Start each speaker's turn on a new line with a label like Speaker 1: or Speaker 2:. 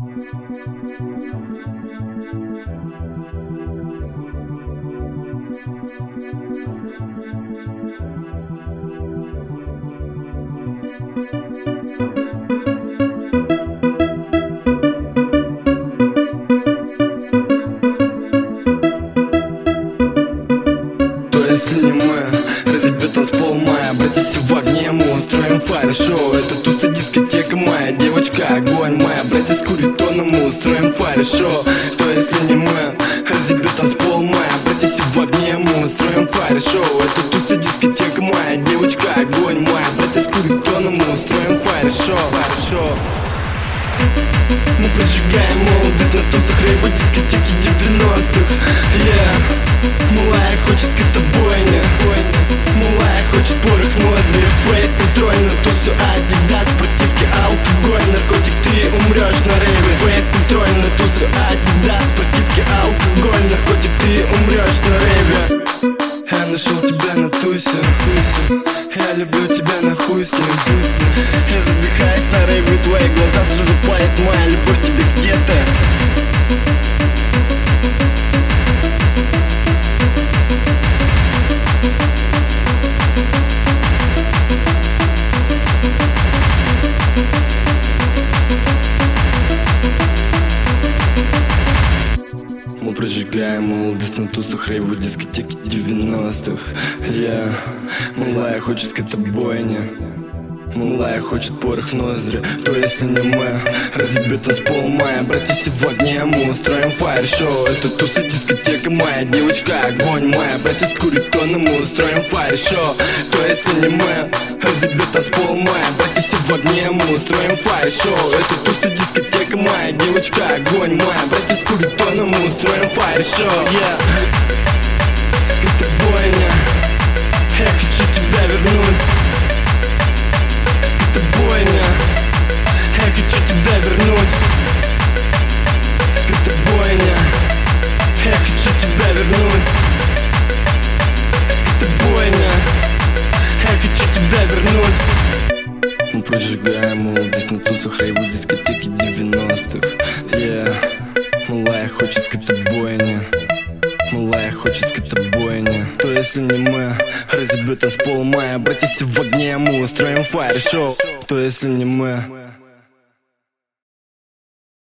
Speaker 1: Если не мы, разъебет танцпол моя. Братья в огне, мы устроим фаер-шоу. Это туса, дискотека моя, девочка, огонь моя. Братья с куритоном, мы устроим фаер-шоу. То если не мы, разъебет танцпол моя. Братья в огне, мы устроим фаер-шоу. Это туса, дискотека моя, девочка, огонь моя. Братья с куритоном, мы устроим фаер-шоу. Мы прожигаем молодость на тусах рейва, дискотеки 90-х. Малая хочет скотобойня, малая хочет порох, ноздри, фейс, контроль на тусу, Адидас, противки, алкоголь, наркотик, ты умрешь на рейве. Фейс, контроль на тусу, Адидас, противки, алкоголь, наркотик, ты умрешь на рейве. Я нашел тебя на тусе, я люблю тебя на хуй с ним. Я задыхаюсь на рейве, твои глаза сразу палят, моя любовь тебе где-то. Мы прожигаем молодость на тусах рейва, дискотеки 90-х. Малая хочет скотобойня, малая хочет порох, ноздри. То если не мы, разъебет танцпол моя. Братья в огне, мы устроим фаер-шоу. Это туса, дискотека моя, девочка, огонь моя. Братья с куритоном, мы устроим фаер-шоу. То если не мы, разъебет танцпол моя. Братья в огне, мы устроим фаер-шоу. Это туса, дискотека моя, девочка, огонь моя. Братья с куритоном, мы устроим фаер-шоу. Скотобойня, я хочу тебя вернуть. Скотобойня, я хочу тебя вернуть. Скотобойня, я хочу тебя вернуть. Скотобойня, я хочу тебя вернуть. Мы прожигаем молодость на тусах рейва, дискотеки 90-х. Малая хочет скотобойня, малая хочет скотобойня. То если не мы, разъебет танцпол моя. Братья в огне, мы устроим фаер-шоу. То если не мы.